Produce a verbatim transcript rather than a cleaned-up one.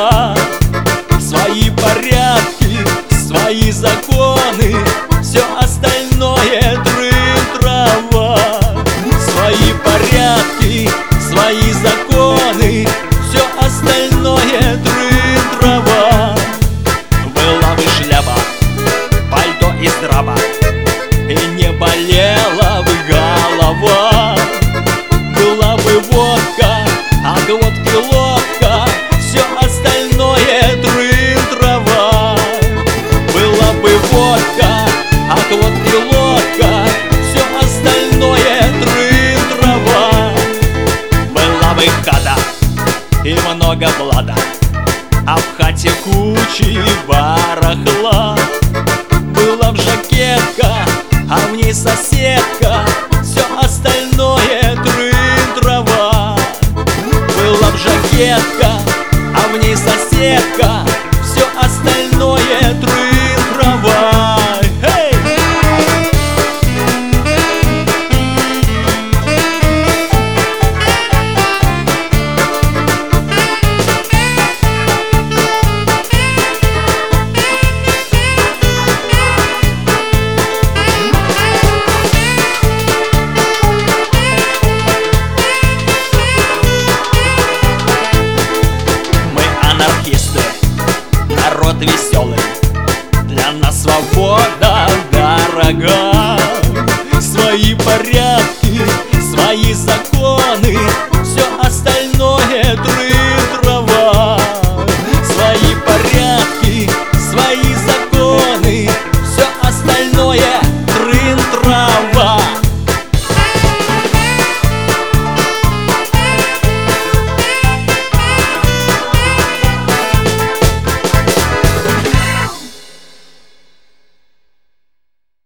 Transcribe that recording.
трава. Свои порядки, свои законы, все остальное трын-трава. Свои порядки, свои законы, все остальное трын-трава. Была бы шляпа, пальто из драба, и не болела бы голова. Была бы водка, а к водке лодка, все остальное трын-трава. Была бы водка, а к водке лодка, все остальное трын-трава. Была бы хата и много блата, а в хате кучи барахла. Была б жакетка, а в ней соседка, все остальное трын-трава. Была б жакетка, а в ней соседка,